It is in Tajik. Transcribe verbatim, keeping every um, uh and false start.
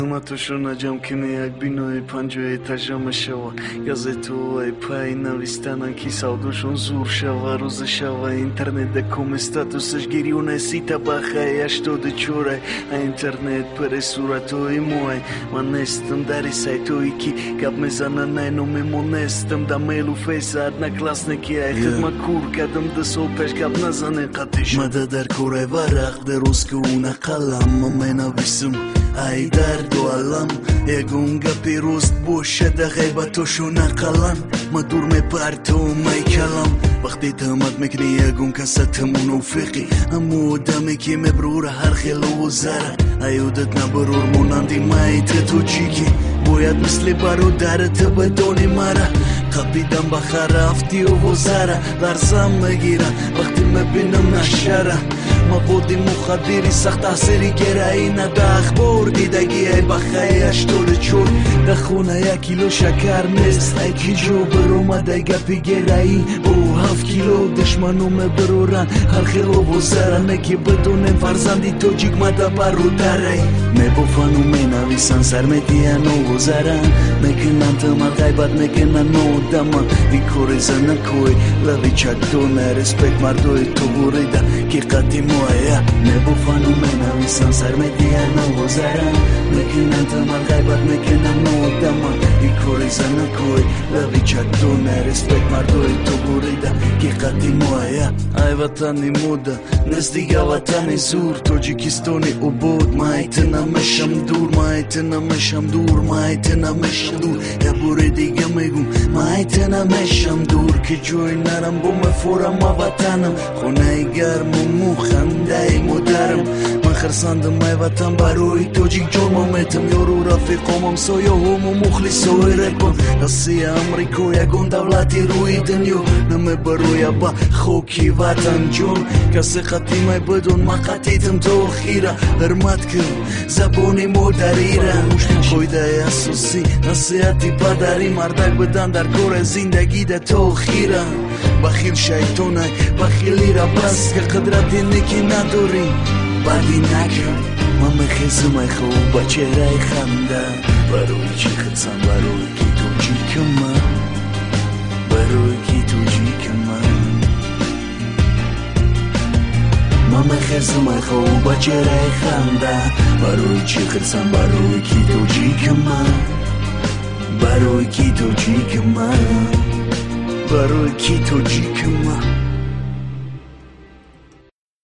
Матушона ҷамкини як бинои панҷоҳ этажа шава газетаҳои пай навистананд ки савдошон зур шава рӯза шава интернетда коми статусаш гирёна сита бахай ҳаштоду чорай интернет паре суратҳои моай ман нестам дари сайтҳое ки гап мезананд ай номи мо нестам да мейлу фейса одноклассники ай хидмат кур кардам ду сол пеш гап назане қатиш мада дар корай варақ дарозкуна қалам ман менависам ай дарду алам ягон гапи рост бошад ғайбатошо нақалам ма дур мепартом ай калам вақте таҳмат мекунӣ ягон касата мунофиқӣ аммо одаме ки меброра ҳар хелову зара ай одат набарор монанди майта тоҷикӣ бояд мисли бародарата бадони мара қапидам ба харафти овозара ларзам мегира вақте мебинам нашара маводи мухаддири сахт таъсири героина да ахбор дидагиай ба хай ҳаштоду чор да хона як кило шакар нест ай ки ҷо баромадай гапи героин бо ҳафт кило душмано мебароранд ҳар хелову зара не ки бидонем фарзанди тоҷик мада бародарай мебофану менависанд сар медиҳанд овозаранд мекунанд тамал ғайбат мекунанд нодама викореза накой лави чакдона респект мардои ту бурида ки қадди моя мебофану менависанд сар медиҳанд овозаранд мекунанд тамал ғайбат мекунанд нодама викореза накой лави чакдона респект мардои ту бурида ки қадди моя ай ватани мода нест дига ватани зур тоҷикистони обод майта намешам дур майта намешам дур майта намешам дур я бори дига мегум майта намешам дур ки ҷои нарам бо мефорам ма ватанам хонаи гарму мухандаи модарам ман харсандам ай ватан барои тоҷик ҷонмон метам ёру рафиқомам сояҳому мухлисои репам россия амрико ягон давлати рӯи дунё намебароя ба хоки ватан ҷон касе қатӣ мебидон ма қатитам то охира ҳурмат кун забони модарира қоидаи асосӣ насиҳати падарӣ мардак бидан дар кори зиндагида то охира бахил шайтонай бахилира бас ки қудрати неки надорӣ баъди накун ман мехезам ай хоб ба чеҳраи ханда барои чӣ хидсам барои ки тоҷикаман барои ки тоҷикаман ман мехезам ай хоб ба чеҳраи ханда барои чӣ хидсам барои ки тоҷикаман барои ки тоҷикаман барои ки тоҷикаман